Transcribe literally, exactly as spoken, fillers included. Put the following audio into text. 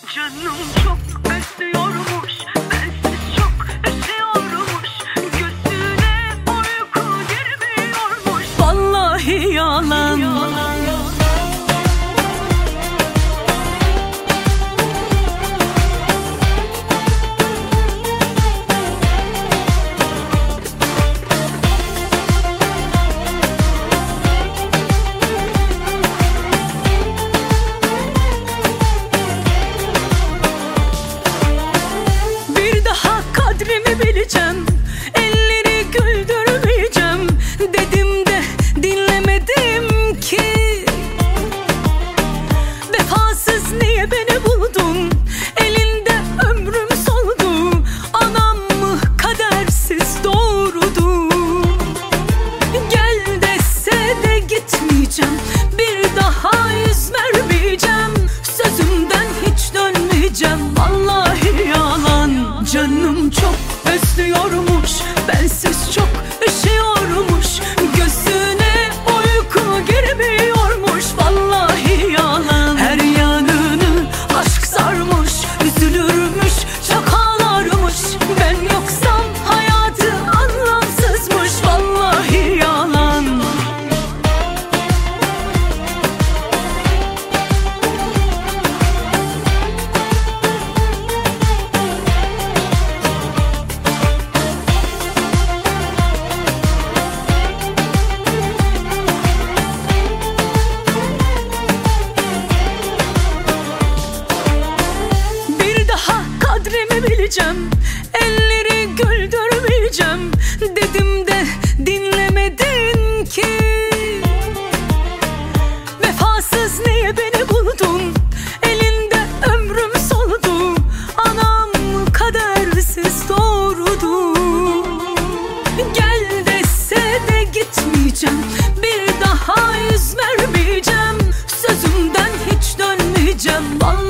Canım çok özlüyormuş, bensiz çok üşüyormuş, gözüne uyku girmiyormuş. Vallahi yalan, yalan. Kadrimi bileceğim, elleri güldürmeyeceğim dedim de dinlemedim ki. Vefasız niye beni buldun, elinde ömrüm soldu. Anam mı kadersiz doğurdu. Gel dese de gitmeyeceğim, bir daha yüz vermeyeceğim. Sözümden hiç dönmeyeceğim, vallahi yalan. Canım çok özlüyormuş, bensiz çok üşüyormuş, gözüne uyku girmiyormuş. Vallahi yalan. Her yanını aşk sarmış, üzülürmüş, çok ağlarmış. Ben yoksam hayatı anlamsızmış. Vallahi yalan. Kadrimi bileceğim, elleri güldürmeyeceğim dedim de dinlemedin ki. Vefasız niye beni buldun, elinde ömrüm soldu. Anam kadersiz doğurdu. Gel dese de gitmeyeceğim, bir daha yüz vermeyeceğim. Sözümden hiç dönmeyeceğim, vallahi.